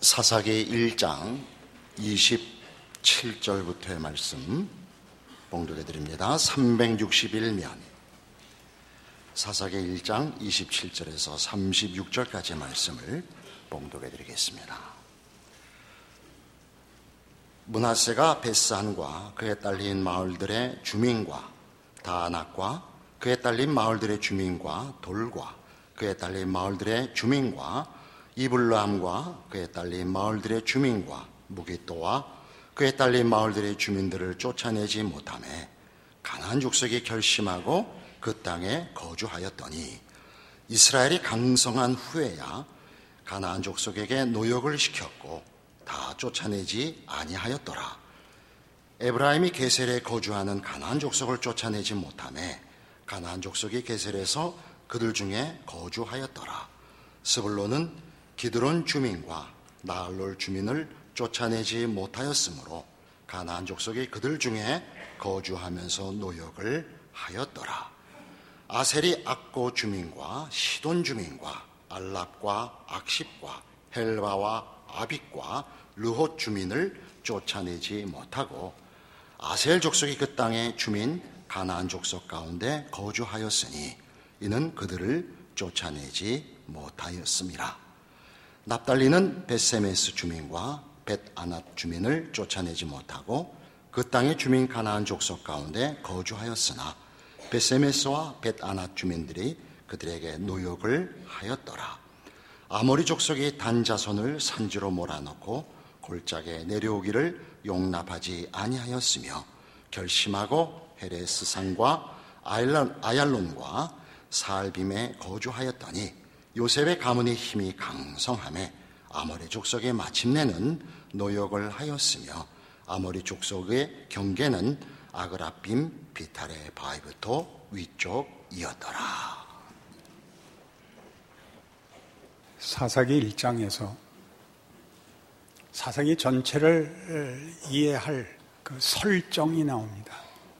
사사기 1장 27절부터의 말씀 봉독해 드립니다. 361면 사사기 1장 27절에서 36절까지의 말씀을 봉독해 드리겠습니다. 므낫세가 베스안과 그에 딸린 마을들의 주민과 다낙과 그에 딸린 마을들의 주민과 돌과 그에 딸린 마을들의 주민과 이블람과 그에 딸린 마을들의 주민과 무기또와 그에 딸린 마을들의 주민들을 쫓아내지 못하며 가나안 족속이 결심하고 그 땅에 거주하였더니 이스라엘이 강성한 후에야 가나안 족속에게 노역을 시켰고 다 쫓아내지 아니하였더라. 에브라임이 게셀에 거주하는 가나안 족속을 쫓아내지 못하며 가나안 족속이 게셀에서 그들 중에 거주하였더라. 스불론은 기드론 주민과 나알롤 주민을 쫓아내지 못하였으므로 가나안 족속이 그들 중에 거주하면서 노역을 하였더라. 아셀이 악고 주민과 시돈 주민과 알랍과 악십과 헬바와 아빅과 르톳 주민을 쫓아내지 못하고 아셀 족속이 그 땅의 주민 가나안 족속 가운데 거주하였으니 이는 그들을 쫓아내지 못하였음이라. 납달리는 벳세메스 주민과 벳아낫 주민을 쫓아내지 못하고 그 땅의 주민 가나안 족속 가운데 거주하였으나 벳세메스와 벳아낫 주민들이 그들에게 노역을 하였더라. 아모리 족속이 단 자손을 산지로 몰아넣고 골짜기에 내려오기를 용납하지 아니하였으며 결심하고 헤레스산과 아얄론과 살빔에 거주하였더니 요셉의 가문의 힘이 강성하며 아모리 족속의 마침내는 노역을 하였으며 아모리 족속의 경계는 아그라빔 비탈의 바위부터 위쪽이었더라. 사사기 1장에서 사사기 전체를 이해할 그 설정이 나옵니다.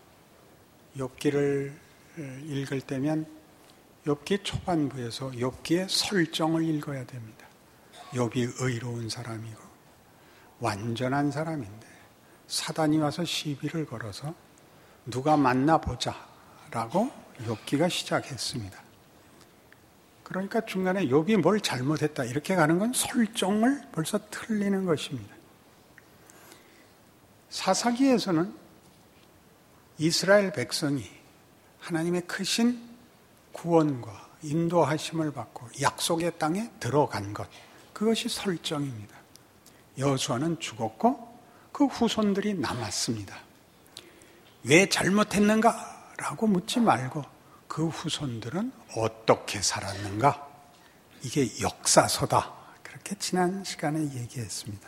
욥기를 읽을 때면 욥기 초반부에서 욥기의 설정을 읽어야 됩니다. 욥이 의로운 사람이고 완전한 사람인데 사단이 와서 시비를 걸어서 누가 만나보자라고 욥기가 시작했습니다. 그러니까 중간에 욥이 뭘 잘못했다 이렇게 가는 건 설정을 벌써 틀리는 것입니다. 사사기에서는 이스라엘 백성이 하나님의 크신 구원과 인도하심을 받고 약속의 땅에 들어간 것, 그것이 설정입니다. 여호수아는 죽었고 그 후손들이 남았습니다. 왜 잘못했는가라고 묻지 말고 그 후손들은 어떻게 살았는가? 이게 역사서다. 그렇게 지난 시간에 얘기했습니다.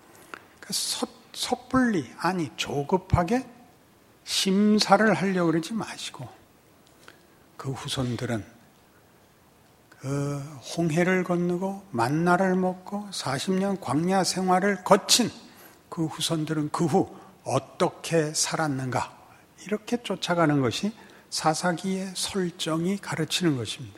섣불리 아니 조급하게 심사를 하려고 그러지 마시고 그 후손들은 그 홍해를 건너고 만나를 먹고 40년 광야 생활을 거친 그 후손들은 그 후 어떻게 살았는가 이렇게 쫓아가는 것이 사사기의 설정이 가르치는 것입니다.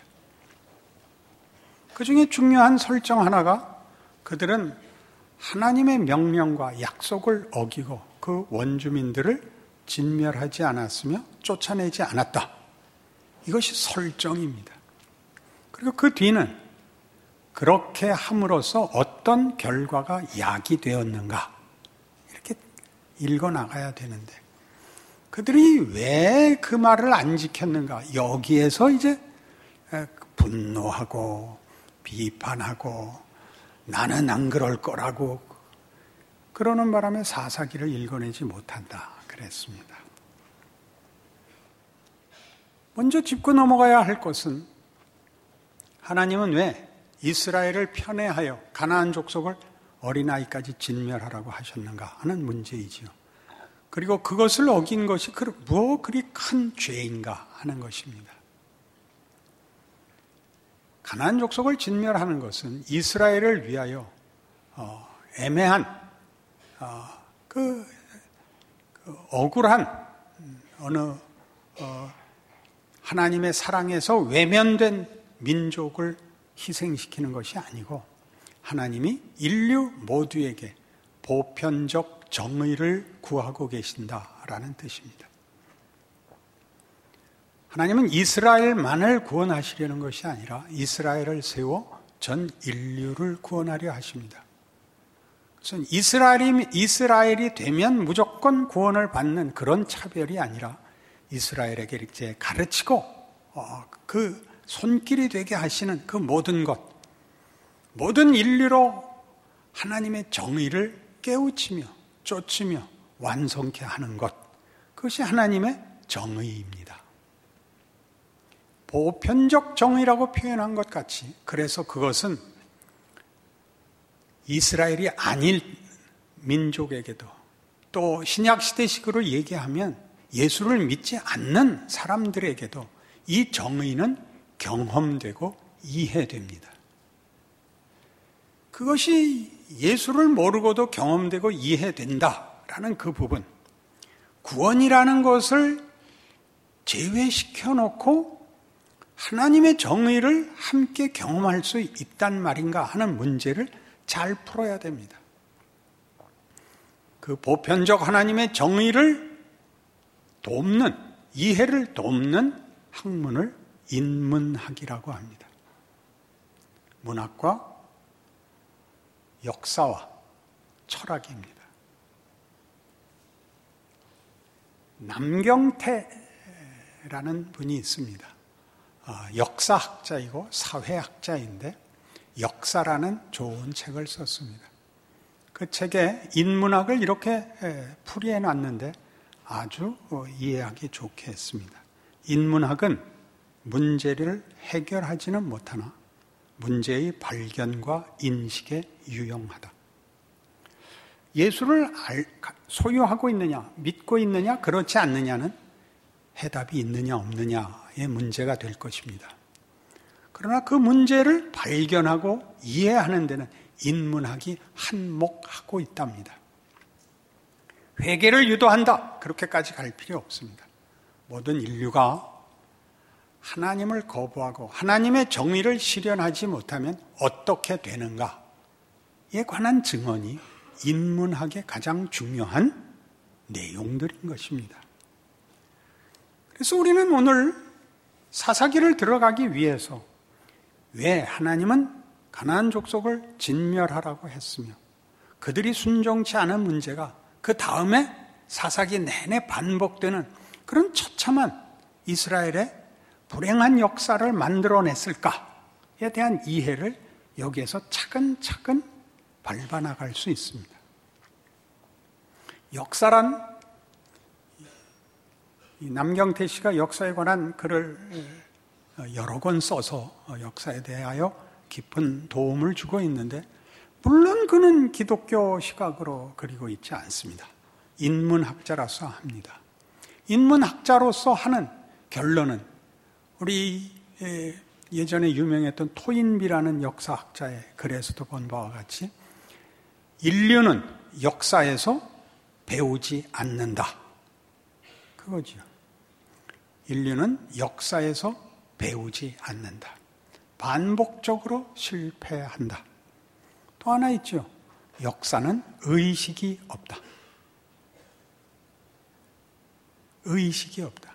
그 중에 중요한 설정 하나가 그들은 하나님의 명령과 약속을 어기고 그 원주민들을 진멸하지 않았으며 쫓아내지 않았다. 이것이 설정입니다. 그리고 그 뒤는 그렇게 함으로써 어떤 결과가 야기되었는가 이렇게 읽어나가야 되는데 그들이 왜 그 말을 안 지켰는가 여기에서 이제 분노하고 비판하고 나는 안 그럴 거라고 그러는 바람에 사사기를 읽어내지 못한다 그랬습니다. 먼저 짚고 넘어가야 할 것은 하나님은 왜 이스라엘을 편애하여 가나안 족속을 어린아이까지 진멸하라고 하셨는가 하는 문제이지요. 그리고 그것을 어긴 것이 뭐 그리 큰 죄인가 하는 것입니다. 가나안 족속을 진멸하는 것은 이스라엘을 위하여 애매한 그 억울한 어느 하나님의 사랑에서 외면된 민족을 희생시키는 것이 아니고 하나님이 인류 모두에게 보편적 정의를 구하고 계신다라는 뜻입니다. 하나님은 이스라엘만을 구원하시려는 것이 아니라 이스라엘을 세워 전 인류를 구원하려 하십니다. 그래서 이스라엘이 되면 무조건 구원을 받는 그런 차별이 아니라 이스라엘에게 이렇게 가르치고 그 손길이 되게 하시는 그 모든 것, 모든 인류로 하나님의 정의를 깨우치며 쫓으며 완성케 하는 것, 그것이 하나님의 정의입니다. 보편적 정의라고 표현한 것 같이, 그래서 그것은 이스라엘이 아닌 민족에게도, 또 신약시대식으로 얘기하면 예수를 믿지 않는 사람들에게도 이 정의는 경험되고 이해됩니다. 그것이 예수를 모르고도 경험되고 이해된다라는 그 부분, 구원이라는 것을 제외시켜 놓고 하나님의 정의를 함께 경험할 수 있단 말인가 하는 문제를 잘 풀어야 됩니다. 그 보편적 하나님의 정의를 돕는, 이해를 돕는 학문을 인문학이라고 합니다. 문학과 역사와 철학입니다. 남경태라는 분이 있습니다. 역사학자이고 사회학자인데 역사라는 좋은 책을 썼습니다. 그 책에 인문학을 이렇게 풀이해 놨는데 아주 이해하기 좋게 했습니다. 인문학은 문제를 해결하지는 못하나 문제의 발견과 인식에 유용하다. 예수를 소유하고 있느냐, 믿고 있느냐, 그렇지 않느냐는 해답이 있느냐 없느냐의 문제가 될 것입니다. 그러나 그 문제를 발견하고 이해하는 데는 인문학이 한몫하고 있답니다. 회개를 유도한다, 그렇게까지 갈 필요 없습니다. 모든 인류가 하나님을 거부하고 하나님의 정의를 실현하지 못하면 어떻게 되는가에 관한 증언이 인문학의 가장 중요한 내용들인 것입니다. 그래서 우리는 오늘 사사기를 들어가기 위해서 왜 하나님은 가나안 족속을 진멸하라고 했으며 그들이 순종치 않은 문제가 그 다음에 사사기 내내 반복되는 그런 처참한 이스라엘의 불행한 역사를 만들어냈을까에 대한 이해를 여기에서 차근차근 밟아나갈 수 있습니다. 역사란, 남경태 씨가 역사에 관한 글을 여러 권 써서 역사에 대하여 깊은 도움을 주고 있는데, 물론 그는 기독교 시각으로 그리고 있지 않습니다. 인문학자로서 합니다. 인문학자로서 하는 결론은 우리 예전에 유명했던 토인비라는 역사학자의 글에서도 본 바와 같이 인류는 역사에서 배우지 않는다. 그거죠. 인류는 역사에서 배우지 않는다. 반복적으로 실패한다. 또 하나 있죠. 역사는 의식이 없다. 의식이 없다.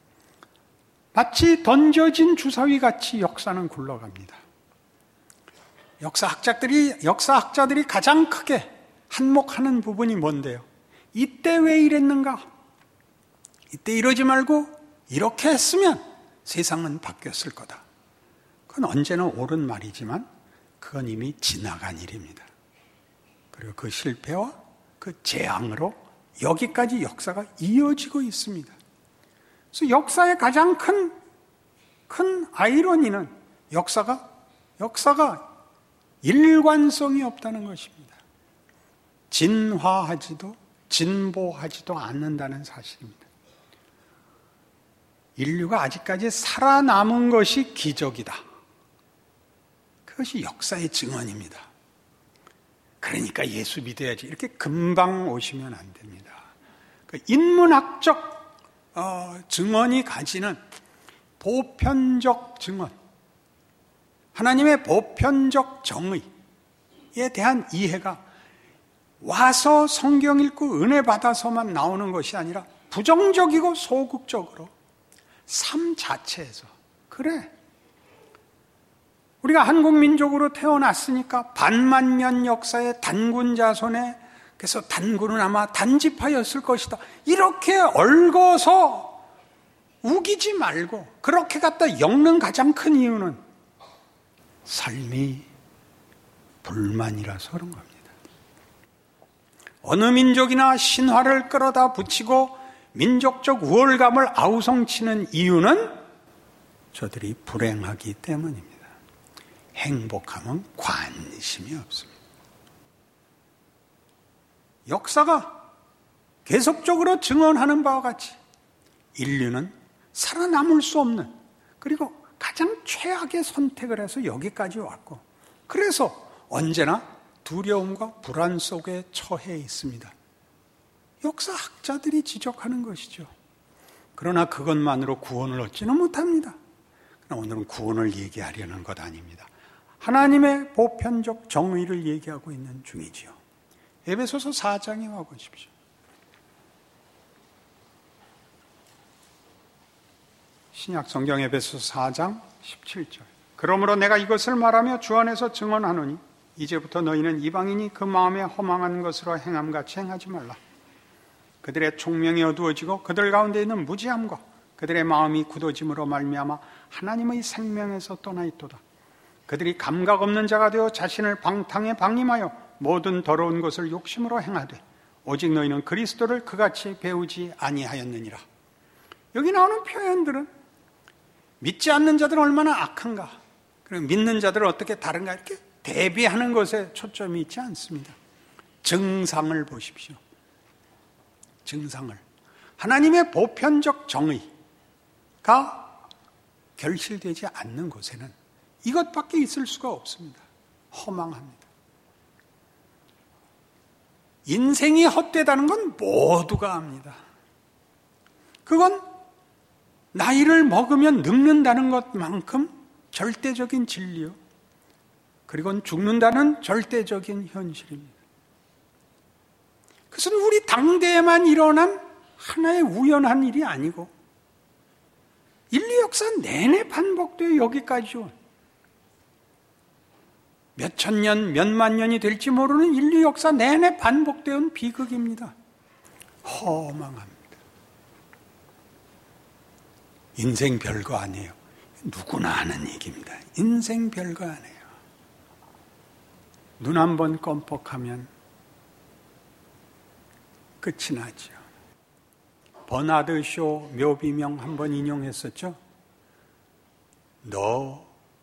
마치 던져진 주사위 같이 역사는 굴러갑니다. 역사학자들이 가장 크게 한몫하는 부분이 뭔데요? 이때 왜 이랬는가? 이때 이러지 말고 이렇게 했으면 세상은 바뀌었을 거다. 그건 언제나 옳은 말이지만 그건 이미 지나간 일입니다. 그리고 그 실패와 그 재앙으로 여기까지 역사가 이어지고 있습니다. 그래서 역사의 가장 큰 아이러니는 역사가 일관성이 없다는 것입니다. 진화하지도 진보하지도 않는다는 사실입니다. 인류가 아직까지 살아남은 것이 기적이다. 그것이 역사의 증언입니다. 그러니까 예수 믿어야지 이렇게 금방 오시면 안 됩니다. 그 인문학적 증언이 가지는 보편적 증언, 하나님의 보편적 정의, 대한 이해가 와서 성경 읽고 은혜 받아서만 나오는 것이 아니라 부정적이고 소극적으로 삶 자체에서, 그래, 우리가 한국민족으로 태어났으니까 반만년 역사의 단군 자손에, 그래서 단군은 아마 단지파였을 것이다, 이렇게 얽어서 우기지 말고 그렇게 갖다 엮는 가장 큰 이유는 삶이 불만이라서 그런 겁니다. 어느 민족이나 신화를 끌어다 붙이고 민족적 우월감을 아우성치는 이유는 저들이 불행하기 때문입니다. 행복하면 관심이 없습니다. 역사가 계속적으로 증언하는 바와 같이 인류는 살아남을 수 없는, 그리고 가장 최악의 선택을 해서 여기까지 왔고, 그래서 언제나 두려움과 불안 속에 처해 있습니다. 역사학자들이 지적하는 것이죠. 그러나 그것만으로 구원을 얻지는 못합니다. 그러나 오늘은 구원을 얘기하려는 것 아닙니다. 하나님의 보편적 정의를 얘기하고 있는 중이지요. 에베소서 4장에 와보십시오. 신약 성경 에베소서 4장 17절. 그러므로 내가 이것을 말하며 주 안에서 증언하노니 이제부터 너희는 이방인이 그 마음에 허망한 것으로 행함같이 행하지 말라. 그들의 총명이 어두워지고 그들 가운데 있는 무지함과 그들의 마음이 굳어짐으로 말미암아 하나님의 생명에서 떠나 있도다. 그들이 감각 없는 자가 되어 자신을 방탕에 방임하여 모든 더러운 것을 욕심으로 행하되 오직 너희는 그리스도를 그같이 배우지 아니하였느니라. 여기 나오는 표현들은 믿지 않는 자들은 얼마나 악한가, 그리고 믿는 자들은 어떻게 다른가, 이렇게 대비하는 것에 초점이 있지 않습니다. 증상을 보십시오. 증상을. 하나님의 보편적 정의가 결실되지 않는 곳에는 이것밖에 있을 수가 없습니다. 허망합니다. 인생이 헛되다는 건 모두가 압니다. 그건 나이를 먹으면 늙는다는 것만큼 절대적인 진리요, 그리고 죽는다는 절대적인 현실입니다. 그것은 우리 당대에만 일어난 하나의 우연한 일이 아니고 인류 역사 내내 반복되어 여기까지 온, 몇천 년, 몇만 년이 될지 모르는 인류 역사 내내 반복되어 온 비극입니다. 허망합니다. 인생 별거 아니에요. 누구나 아는 얘기입니다. 인생 별거 아니에요. 눈 한 번 껌뻑하면 끝이 나죠. 버나드 쇼 묘비명 한 번 인용했었죠. 너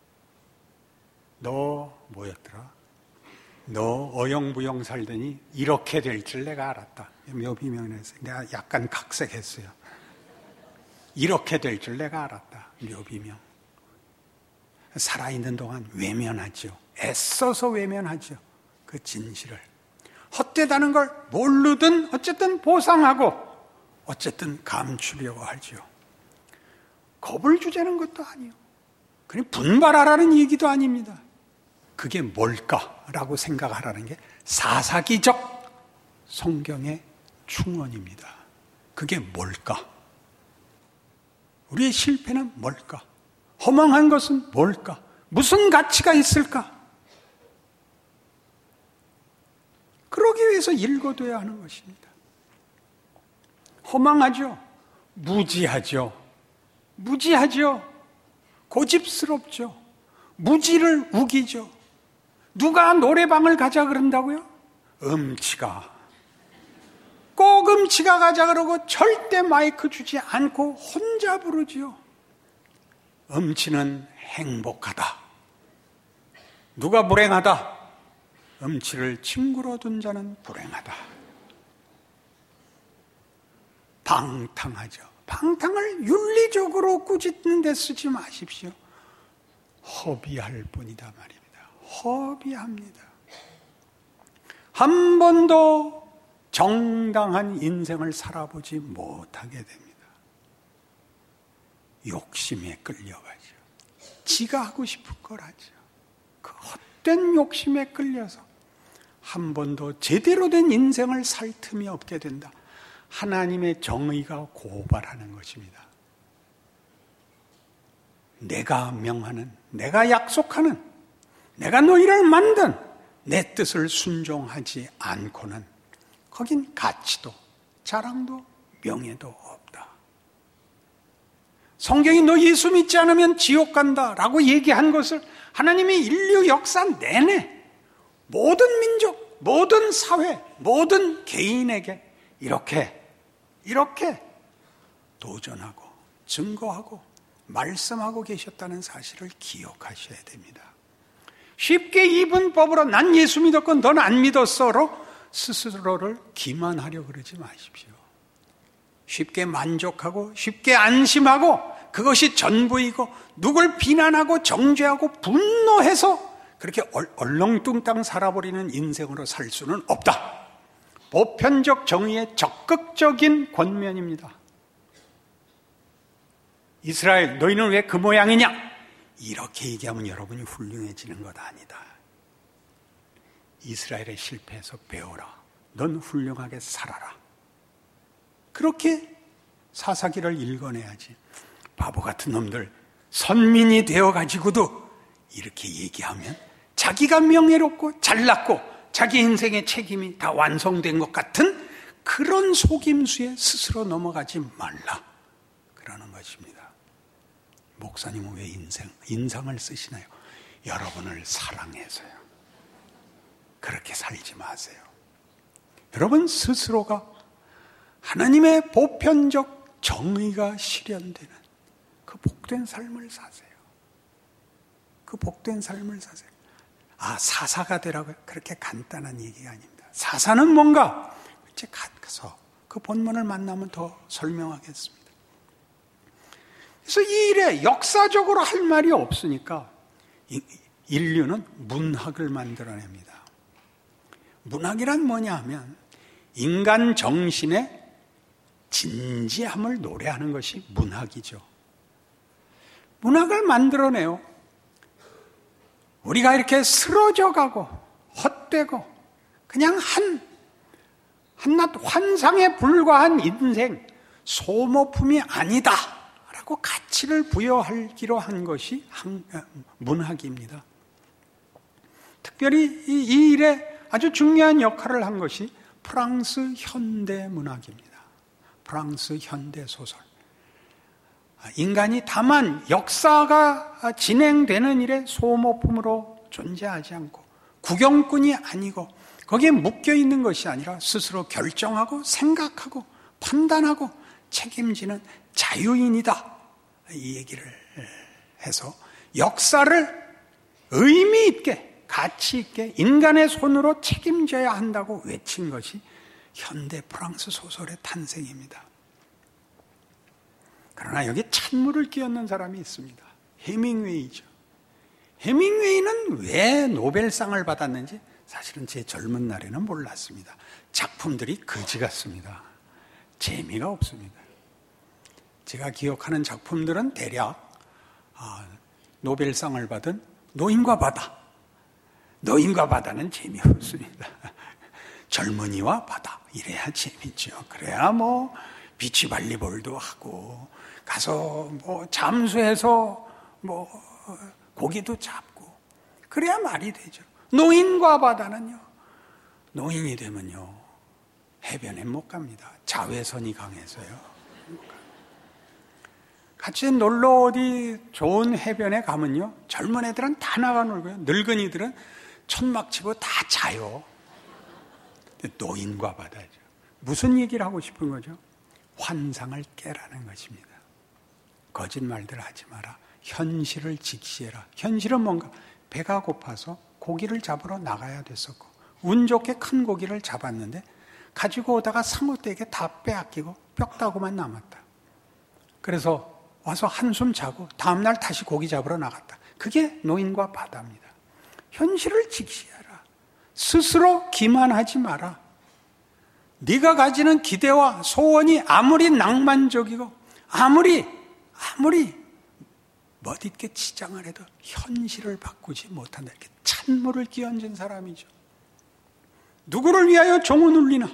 뭐였더라? 너 어영부영 살더니 이렇게 될 줄 내가 알았다. 묘비명을 했어요. 내가 약간 각색했어요. 이렇게 될 줄 내가 알았다. 묘비명. 살아있는 동안 외면하죠. 애써서 외면하죠. 그 진실을. 헛되다는 걸 모르든 어쨌든 보상하고 어쨌든 감추려고 하죠. 겁을 주자는 것도 아니에요. 그냥 분발하라는 얘기도 아닙니다. 그게 뭘까라고 생각하라는 게 사사기적 성경의 충언입니다. 그게 뭘까? 우리의 실패는 뭘까? 허망한 것은 뭘까? 무슨 가치가 있을까? 그러기 위해서 읽어둬야 하는 것입니다. 허망하죠? 무지하죠? 고집스럽죠? 무지를 우기죠? 누가 노래방을 가자 그런다고요? 꼭 음치가 가자 그러고 절대 마이크 주지 않고 혼자 부르지요. 음치는 행복하다. 누가 불행하다? 음치를 친구로 둔 자는 불행하다. 방탕하죠. 방탕을 윤리적으로 꾸짖는 데 쓰지 마십시오. 허비할 뿐이다 말입니다. 허비합니다. 한 번도 정당한 인생을 살아보지 못하게 됩니다. 욕심에 끌려가죠. 지가 하고 싶은 걸 하죠. 그 헛된 욕심에 끌려서 한 번도 제대로 된 인생을 살 틈이 없게 된다. 하나님의 정의가 고발하는 것입니다. 내가 명하는, 내가 약속하는, 내가 너희를 만든 내 뜻을 순종하지 않고는 거긴 가치도 자랑도 명예도 없다. 성경이 너 예수 믿지 않으면 지옥 간다라고 얘기한 것을 하나님이 인류 역사 내내 모든 민족, 모든 사회, 모든 개인에게 이렇게 도전하고 증거하고 말씀하고 계셨다는 사실을 기억하셔야 됩니다. 쉽게 이분법으로 난 예수 믿었고 넌 안 믿었어로 스스로를 기만하려 그러지 마십시오. 쉽게 만족하고 쉽게 안심하고 그것이 전부이고 누굴 비난하고 정죄하고 분노해서 그렇게 얼렁뚱땅 살아버리는 인생으로 살 수는 없다. 보편적 정의의 적극적인 권면입니다. 이스라엘, 너희는 왜 그 모양이냐? 이렇게 얘기하면 여러분이 훌륭해지는 것 아니다. 이스라엘의 실패에서 배워라. 넌 훌륭하게 살아라. 그렇게 사사기를 읽어내야지. 바보 같은 놈들, 선민이 되어가지고도 이렇게 얘기하면 자기가 명예롭고 잘났고 자기 인생의 책임이 다 완성된 것 같은 그런 속임수에 스스로 넘어가지 말라. 그러는 것입니다. 목사님은 왜 인상을 쓰시나요? 여러분을 사랑해서요. 그렇게 살지 마세요. 여러분 스스로가 하나님의 보편적 정의가 실현되는 그 복된 삶을 사세요. 그 복된 삶을 사세요. 사사가 되라고요? 그렇게 간단한 얘기가 아닙니다. 사사는 뭔가? 이제 가서 그 본문을 만나면 더 설명하겠습니다. 그래서 이 일에 역사적으로 할 말이 없으니까 인류는 문학을 만들어냅니다. 문학이란 뭐냐 하면 인간 정신의 진지함을 노래하는 것이 문학이죠. 문학을 만들어내요. 우리가 이렇게 쓰러져가고 헛되고 그냥 한낱 환상에 불과한 인생, 소모품이 아니다 라고 가치를 부여하기로 한 것이 문학입니다. 특별히 이 일에 아주 중요한 역할을 한 것이 프랑스 현대문학입니다. 프랑스 현대소설. 인간이 다만 역사가 진행되는 일에 소모품으로 존재하지 않고 구경꾼이 아니고 거기에 묶여있는 것이 아니라 스스로 결정하고 생각하고 판단하고 책임지는 자유인이다. 이 얘기를 해서 역사를 의미 있게 가치 있게 인간의 손으로 책임져야 한다고 외친 것이 현대 프랑스 소설의 탄생입니다. 그러나 여기 찬물을 끼얹는 사람이 있습니다. 해밍웨이죠. 해밍웨이는 왜 노벨상을 받았는지 사실은 제 젊은 날에는 몰랐습니다. 작품들이 거지 같습니다. 재미가 없습니다. 제가 기억하는 작품들은 대략 노벨상을 받은 노인과 바다. 노인과 바다는 재미없습니다. 젊은이와 바다 이래야 재밌죠. 그래야 뭐 비치 발리볼도 하고 가서 뭐 잠수해서 뭐 고기도 잡고 그래야 말이 되죠. 노인과 바다는요. 노인이 되면요. 해변에 못 갑니다. 자외선이 강해서요. 같이 놀러 어디 좋은 해변에 가면요. 젊은 애들은 다 나가 놀고요. 늙은이들은 천막 치고 다 자요. 노인과 바다죠. 무슨 얘기를 하고 싶은 거죠? 환상을 깨라는 것입니다. 거짓말들 하지 마라. 현실을 직시해라. 현실은 뭔가? 배가 고파서 고기를 잡으러 나가야 됐었고 운 좋게 큰 고기를 잡았는데 가지고 오다가 상어떼에게 다 빼앗기고 뼈다구만 남았다. 그래서 와서 한숨 자고 다음날 다시 고기 잡으러 나갔다. 그게 노인과 바다입니다. 현실을 직시하라. 스스로 기만하지 마라. 네가 가지는 기대와 소원이 아무리 낭만적이고 아무리 멋있게 치장을 해도 현실을 바꾸지 못한다. 이렇게 찬물을 끼얹은 사람이죠. 누구를 위하여 종은 울리나?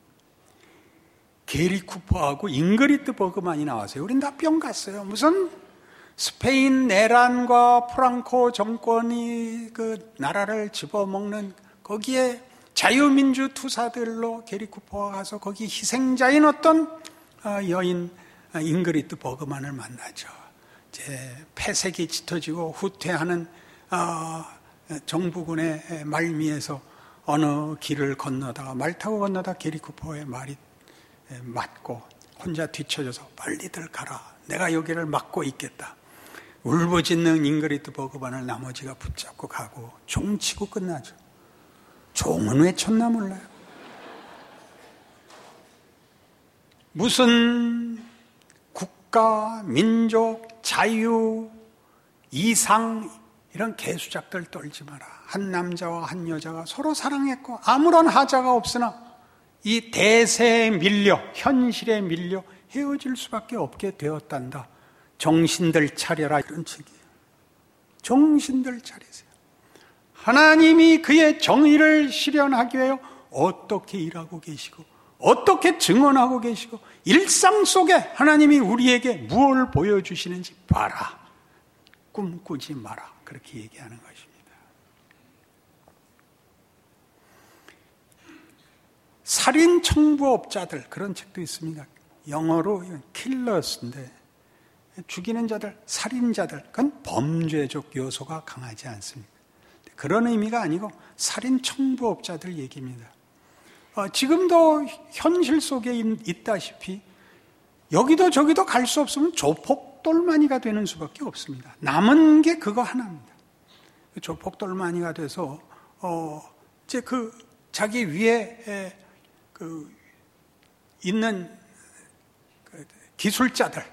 게리 쿠퍼하고 잉그리트 버그만이 나왔어요. 우린 다 뿅 갔어요. 무슨 스페인 내란과 프랑코 정권이 그 나라를 집어먹는 거기에 자유민주 투사들로 게리 쿠퍼가 가서 거기 희생자인 어떤 여인 잉그리트 버그만을 만나죠. 이제 폐색이 짙어지고 후퇴하는 정부군의 말미에서 어느 길을 건너다가 말 타고 건너다 게리 쿠퍼의 말이 맞고 혼자 뒤쳐져서 빨리들 가라. 내가 여기를 막고 있겠다. 울부짖는 잉그리트 버그만을 나머지가 붙잡고 가고 종 치고 끝나죠. 종은 왜 쳤나 몰라요. 무슨 국가, 민족, 자유, 이상 이런 개수작들 떨지 마라. 한 남자와 한 여자가 서로 사랑했고 아무런 하자가 없으나 이 대세에 밀려 현실에 밀려 헤어질 수밖에 없게 되었단다. 정신들 차려라 이런 책이에요. 정신들 차리세요. 하나님이 그의 정의를 실현하기 위해 어떻게 일하고 계시고 어떻게 증언하고 계시고 일상 속에 하나님이 우리에게 무엇을 보여주시는지 봐라. 꿈꾸지 마라. 그렇게 얘기하는 것입니다. 살인 청부업자들 그런 책도 있습니다. 영어로 킬러스인데 죽이는 자들, 살인자들 그건 범죄적 요소가 강하지 않습니다. 그런 의미가 아니고 살인 청부업자들 얘기입니다. 지금도 현실 속에 있다시피 여기도 저기도 갈 수 없으면 조폭돌마니가 되는 수밖에 없습니다. 남은 게 그거 하나입니다. 조폭돌마니가 돼서 이제 그 자기 위에 있는 기술자들을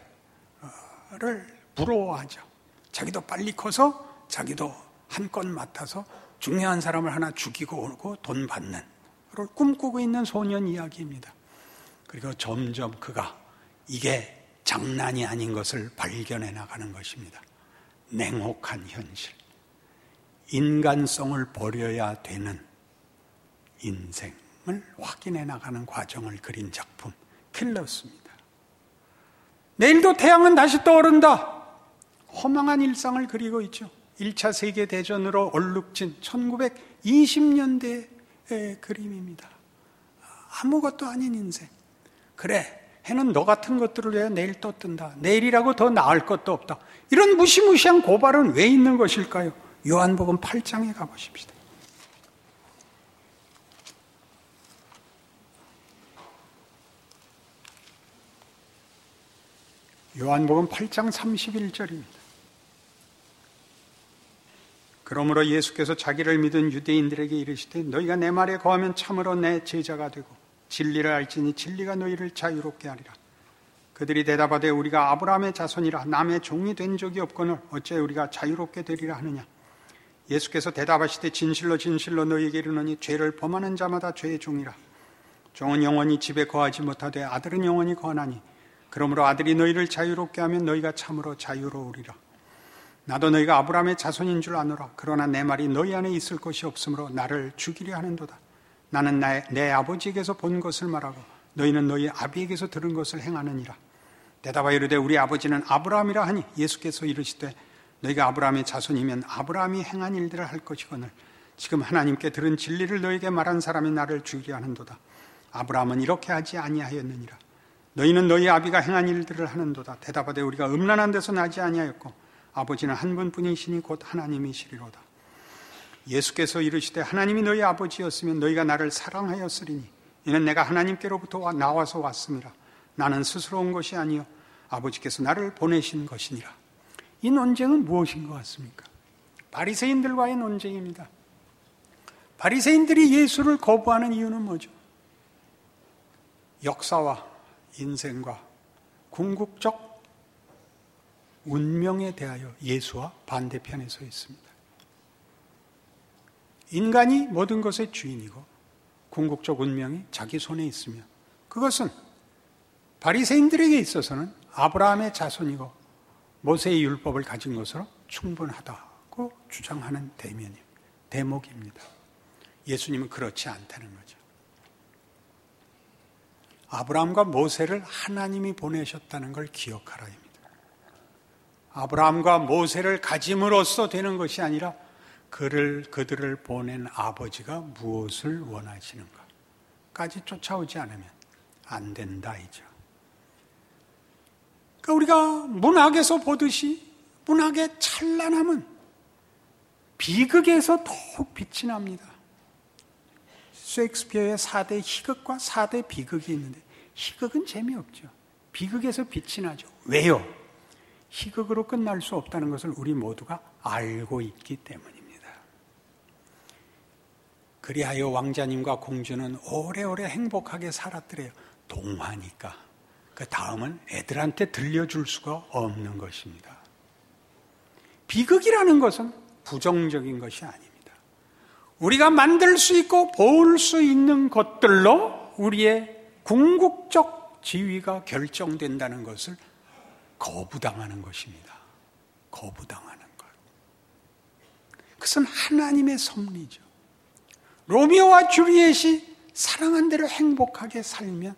부러워하죠. 자기도 빨리 커서 자기도 한 건 맡아서 중요한 사람을 하나 죽이고 오고 돈 받는 걸 꿈꾸고 있는 소년 이야기입니다. 그리고 점점 그가 이게 장난이 아닌 것을 발견해 나가는 것입니다. 냉혹한 현실, 인간성을 버려야 되는 인생을 확인해 나가는 과정을 그린 작품 킬러스입니다. 내일도 태양은 다시 떠오른다. 허망한 일상을 그리고 있죠. 1차 세계대전으로 얼룩진 1920년대의 그림입니다. 아무것도 아닌 인생. 그래, 해는 너 같은 것들을 위해 내일 또 뜬다. 내일이라고 더 나을 것도 없다. 이런 무시무시한 고발은 왜 있는 것일까요? 요한복음 8장에 가보십시다. 요한복음 8장 31절입니다. 그러므로 예수께서 자기를 믿은 유대인들에게 이르시되 너희가 내 말에 거하면 참으로 내 제자가 되고 진리를 알지니 진리가 너희를 자유롭게 하리라. 그들이 대답하되 우리가 아브라함의 자손이라 남의 종이 된 적이 없거늘 어째 우리가 자유롭게 되리라 하느냐. 예수께서 대답하시되 진실로 진실로 너희에게 이르노니 죄를 범하는 자마다 죄의 종이라. 종은 영원히 집에 거하지 못하되 아들은 영원히 거하나니 그러므로 아들이 너희를 자유롭게 하면 너희가 참으로 자유로우리라. 나도 너희가 아브라함의 자손인 줄 아노라. 그러나 내 말이 너희 안에 있을 것이 없으므로 나를 죽이려 하는도다. 나는 내 아버지에게서 본 것을 말하고 너희는 너희 아비에게서 들은 것을 행하느니라. 대답하여 이르되 우리 아버지는 아브라함이라 하니 예수께서 이르시되 너희가 아브라함의 자손이면 아브라함이 행한 일들을 할 것이거늘 지금 하나님께 들은 진리를 너희에게 말한 사람이 나를 죽이려 하는도다. 아브라함은 이렇게 하지 아니하였느니라. 너희는 너희 아비가 행한 일들을 하는도다. 대답하되 우리가 음란한 데서 나지 아니하였고 아버지는 한 분뿐이시니 곧 하나님이시리로다. 예수께서 이르시되 하나님이 너희 아버지였으면 너희가 나를 사랑하였으리니 이는 내가 하나님께로부터 나와서 왔음이라. 나는 스스로 온 것이 아니요 아버지께서 나를 보내신 것이니라. 이 논쟁은 무엇인 것 같습니까? 바리새인들과의 논쟁입니다. 바리새인들이 예수를 거부하는 이유는 뭐죠? 역사와 인생과 궁극적 운명에 대하여 예수와 반대편에 서 있습니다. 인간이 모든 것의 주인이고 궁극적 운명이 자기 손에 있으며 그것은 바리새인들에게 있어서는 아브라함의 자손이고 모세의 율법을 가진 것으로 충분하다고 주장하는 대목입니다. 예수님은 그렇지 않다는 거죠. 아브라함과 모세를 하나님이 보내셨다는 걸 기억하라 합니다. 아브라함과 모세를 가짐으로써 되는 것이 아니라 그들을 보낸 아버지가 무엇을 원하시는가까지 쫓아오지 않으면 안 된다 이죠. 그러니까 우리가 문학에서 보듯이 문학의 찬란함은 비극에서 더욱 빛이 납니다. 셰익스피어의 4대 희극과 4대 비극이 있는데 희극은 재미없죠. 비극에서 빛이 나죠. 왜요? 희극으로 끝날 수 없다는 것을 우리 모두가 알고 있기 때문입니다. 그리하여 왕자님과 공주는 오래오래 행복하게 살았더래요. 동화니까. 그 다음은 애들한테 들려줄 수가 없는 것입니다. 비극이라는 것은 부정적인 것이 아닙니다. 우리가 만들 수 있고 볼 수 있는 것들로 우리의 궁극적 지위가 결정된다는 것을 거부당하는 것입니다. 거부당하는 것. 그것은 하나님의 섭리죠. 로미오와 줄리엣이 사랑한 대로 행복하게 살면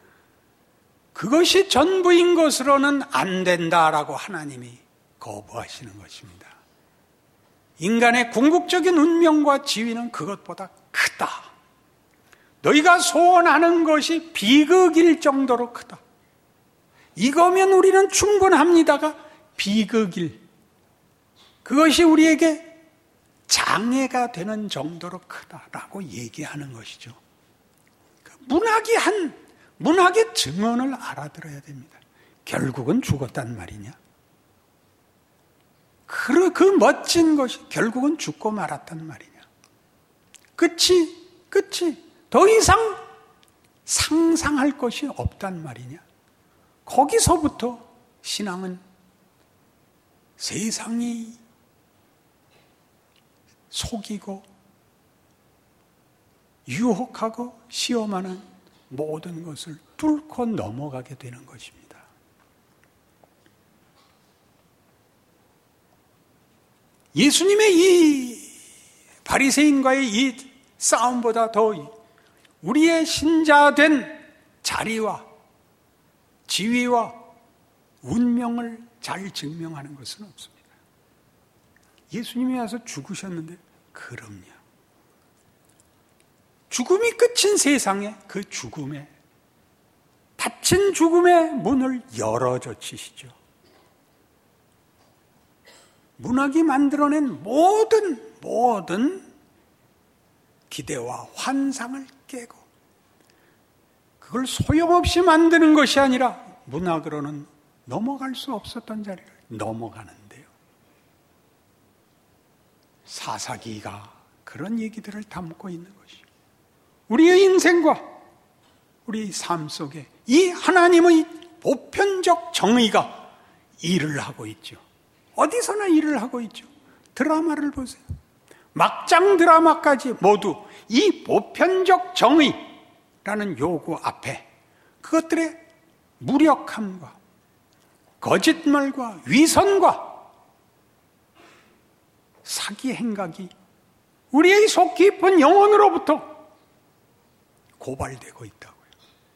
그것이 전부인 것으로는 안 된다라고 하나님이 거부하시는 것입니다. 인간의 궁극적인 운명과 지위는 그것보다 크다. 너희가 소원하는 것이 비극일 정도로 크다. 이거면 우리는 충분합니다가 비극일, 그것이 우리에게 장애가 되는 정도로 크다라고 얘기하는 것이죠. 문학의 증언을 알아들어야 됩니다. 결국은 죽었단 말이냐? 그 멋진 것이 결국은 죽고 말았단 말이냐? 끝이 더 이상 상상할 것이 없단 말이냐? 거기서부터 신앙은 세상이 속이고 유혹하고 시험하는 모든 것을 뚫고 넘어가게 되는 것입니다. 예수님의 이 바리새인과의 이 싸움보다 더 우리의 신자된 자리와 지위와 운명을 잘 증명하는 것은 없습니다. 예수님이 와서 죽으셨는데 그럼요. 죽음이 끝인 세상에 그 죽음에 닫힌 죽음의 문을 열어젖히시죠. 문학이 만들어낸 모든 기대와 환상을 깨고 그걸 소용없이 만드는 것이 아니라 문학으로는 넘어갈 수 없었던 자리를 넘어가는데요. 사사기가 그런 얘기들을 담고 있는 것이죠. 우리의 인생과 우리 삶 속에 이 하나님의 보편적 정의가 일을 하고 있죠. 어디서나 일을 하고 있죠. 드라마를 보세요. 막장 드라마까지 모두 이 보편적 정의라는 요구 앞에 그것들의 무력함과 거짓말과 위선과 사기 행각이 우리의 속 깊은 영혼으로부터 고발되고 있다고요.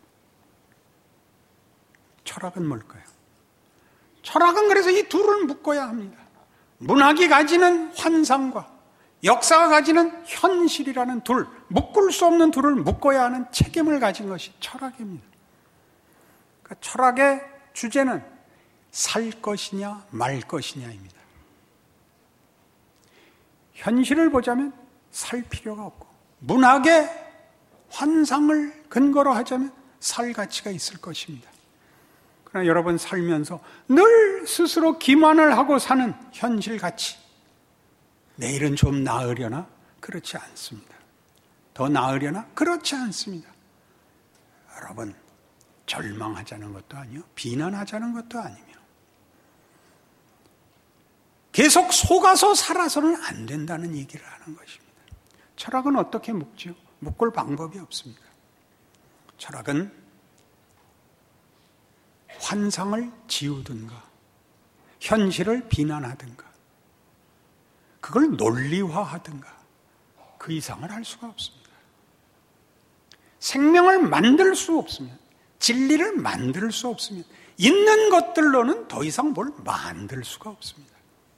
철학은 뭘까요? 철학은 그래서 이 둘을 묶어야 합니다. 문학이 가지는 환상과 역사가 가지는 현실이라는 둘, 묶을 수 없는 둘을 묶어야 하는 책임을 가진 것이 철학입니다. 그러니까 철학의 주제는 살 것이냐 말 것이냐입니다. 현실을 보자면 살 필요가 없고 문학의 환상을 근거로 하자면 살 가치가 있을 것입니다. 그러나 여러분 살면서 늘 스스로 기만을 하고 사는 현실 가치, 내일은 좀 나으려나? 그렇지 않습니다. 더 나으려나? 그렇지 않습니다. 여러분 절망하자는 것도 아니요, 비난하자는 것도 아니며 계속 속아서 살아서는 안 된다는 얘기를 하는 것입니다. 철학은 어떻게 묶죠? 묶을 방법이 없습니다. 철학은 환상을 지우든가 현실을 비난하든가 그걸 논리화하든가 그 이상을 할 수가 없습니다. 생명을 만들 수 없으면, 진리를 만들 수 없으면, 있는 것들로는 더 이상 뭘 만들 수가 없습니다.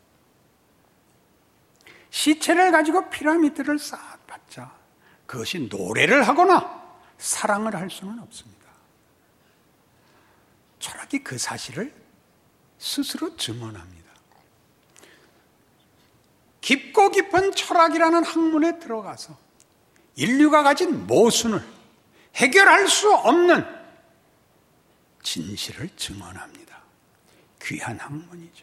시체를 가지고 피라미드를 쌓아봤자 그것이 노래를 하거나 사랑을 할 수는 없습니다. 철학이 그 사실을 스스로 증언합니다. 깊고 깊은 철학이라는 학문에 들어가서 인류가 가진 모순을 해결할 수 없는 진실을 증언합니다. 귀한 학문이죠.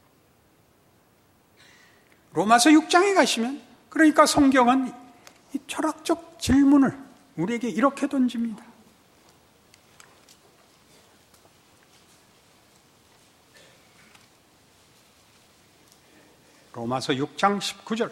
로마서 6장에 가시면, 그러니까 성경은 이 철학적 질문을 우리에게 이렇게 던집니다. 로마서 6장 19절.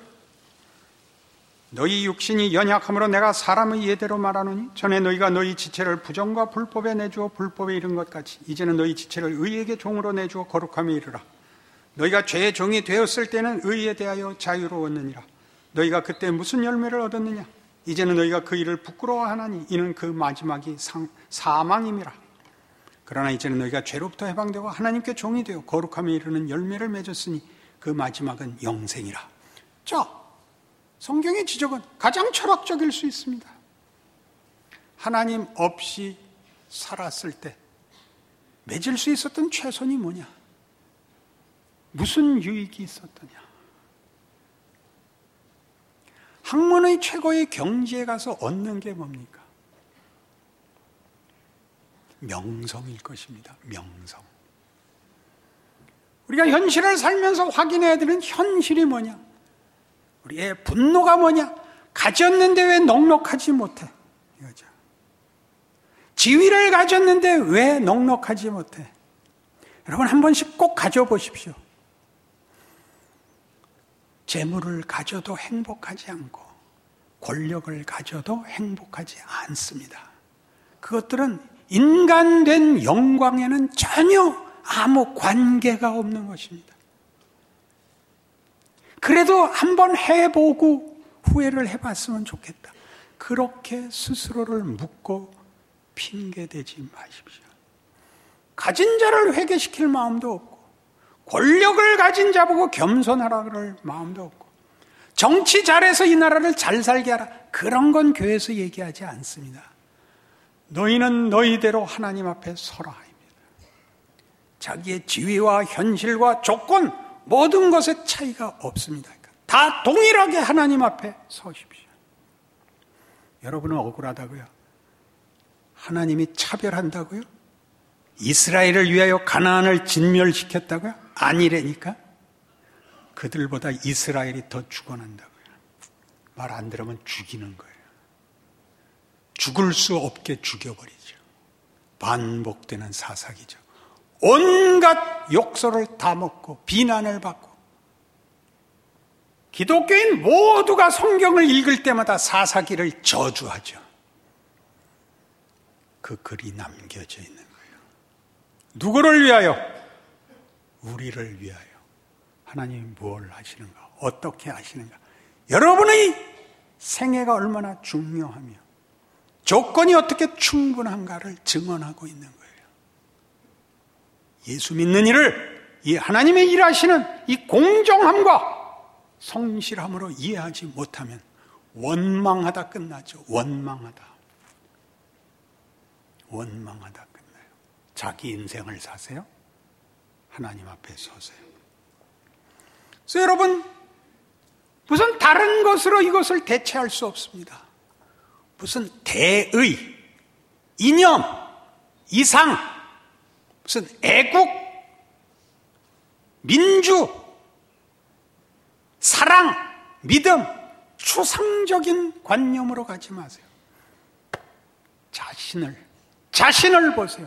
너희 육신이 연약함으로 내가 사람의 예대로 말하노니 전에 너희가 너희 지체를 부정과 불법에 내주어 불법에 이른 것 같이 이제는 너희 지체를 의에게 종으로 내주어 거룩함에 이르라. 너희가 죄의 종이 되었을 때는 의에 대하여 자유로웠느니라. 너희가 그때 무슨 열매를 얻었느냐? 이제는 너희가 그 일을 부끄러워하나니 이는 그 마지막이 사망임이라. 그러나 이제는 너희가 죄로부터 해방되고 하나님께 종이 되어 거룩함에 이르는 열매를 맺었으니 그 마지막은 영생이라. 자, 성경의 지적은 가장 철학적일 수 있습니다. 하나님 없이 살았을 때 맺을 수 있었던 최선이 뭐냐? 무슨 유익이 있었더냐? 학문의 최고의 경지에 가서 얻는 게 뭡니까? 명성일 것입니다. 명성. 우리가 현실을 살면서 확인해야 되는 현실이 뭐냐? 우리의 분노가 뭐냐? 가졌는데 왜 넉넉하지 못해? 이거죠. 지위를 가졌는데 왜 넉넉하지 못해? 여러분 한 번씩 꼭 가져보십시오. 재물을 가져도 행복하지 않고 권력을 가져도 행복하지 않습니다. 그것들은 인간된 영광에는 전혀 아무 관계가 없는 것입니다. 그래도 한번 해보고 후회를 해봤으면 좋겠다. 그렇게 스스로를 묻고 핑계대지 마십시오. 가진 자를 회개시킬 마음도 없고 권력을 가진 자보고 겸손하라 그럴 마음도 없고 정치 잘해서 이 나라를 잘 살게 하라 그런 건 교회에서 얘기하지 않습니다. 너희는 너희대로 하나님 앞에 서라. 자기의 지위와 현실과 조건 모든 것에 차이가 없습니다. 다 동일하게 하나님 앞에 서십시오. 여러분은 억울하다고요? 하나님이 차별한다고요? 이스라엘을 위하여 가나안을 진멸시켰다고요? 아니라니까. 그들보다 이스라엘이 더 죽어난다고요. 말 안 들으면 죽이는 거예요. 죽을 수 없게 죽여버리죠. 반복되는 사사기죠. 온갖 욕설을 다 먹고 비난을 받고 기독교인 모두가 성경을 읽을 때마다 사사기를 저주하죠. 그 글이 남겨져 있는 거예요. 누구를 위하여? 우리를 위하여. 하나님이 뭘 하시는가? 어떻게 하시는가? 여러분의 생애가 얼마나 중요하며 조건이 어떻게 충분한가를 증언하고 있는 거예요. 예수 믿는 이를 이 하나님의 일하시는 이 공정함과 성실함으로 이해하지 못하면 원망하다 끝나죠. 원망하다 끝나요. 자기 인생을 사세요? 하나님 앞에 서세요. 그래서 여러분 무슨 다른 것으로 이것을 대체할 수 없습니다. 무슨 대의, 이념, 이상, 무슨 애국, 민주, 사랑, 믿음, 추상적인 관념으로 가지 마세요. 자신을 보세요.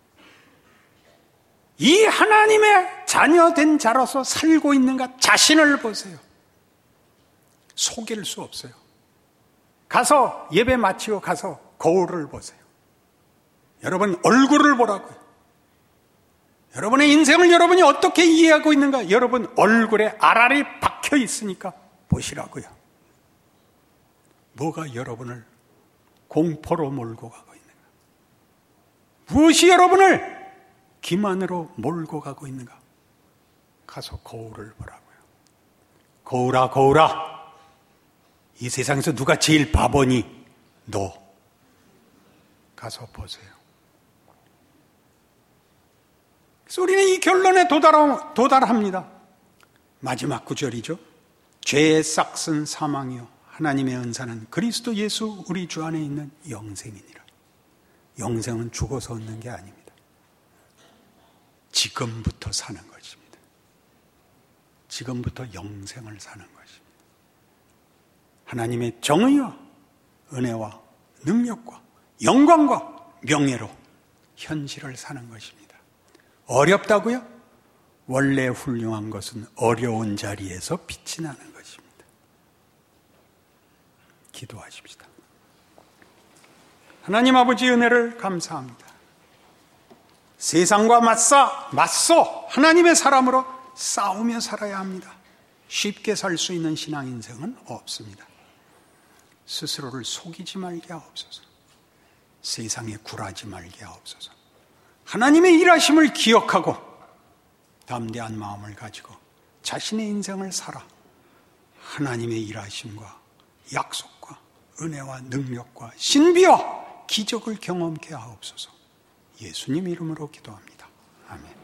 이 하나님의 자녀된 자로서 살고 있는가 자신을 보세요. 속일 수 없어요. 가서 예배 마치고 가서 거울을 보세요. 여러분 얼굴을 보라고요. 여러분의 인생을 여러분이 어떻게 이해하고 있는가 여러분 얼굴에 알알이 박혀 있으니까 보시라고요. 뭐가 여러분을 공포로 몰고 가고 있는가? 무엇이 여러분을 기만으로 몰고 가고 있는가? 가서 거울을 보라고요. 거울아, 거울아. 이 세상에서 누가 제일 바보니? 너. 가서 보세요. 그래서 우리는 이 결론에 도달합니다. 마지막 구절이죠. 죄의 싹은 사망이요 하나님의 은사는 그리스도 예수 우리 주 안에 있는 영생이니라. 영생은 죽어서 얻는 게 아닙니다. 지금부터 사는 것입니다. 지금부터 영생을 사는 것입니다. 하나님의 정의와 은혜와 능력과 영광과 명예로 현실을 사는 것입니다. 어렵다고요? 원래 훌륭한 것은 어려운 자리에서 빛이 나는 것입니다. 기도하십시다. 하나님 아버지 은혜를 감사합니다. 세상과 맞서 하나님의 사람으로 싸우며 살아야 합니다. 쉽게 살 수 있는 신앙 인생은 없습니다. 스스로를 속이지 말게 하옵소서. 세상에 굴하지 말게 하옵소서. 하나님의 일하심을 기억하고 담대한 마음을 가지고 자신의 인생을 살아 하나님의 일하심과 약속과 은혜와 능력과 신비와 기적을 경험케 하옵소서. 예수님 이름으로 기도합니다. 아멘.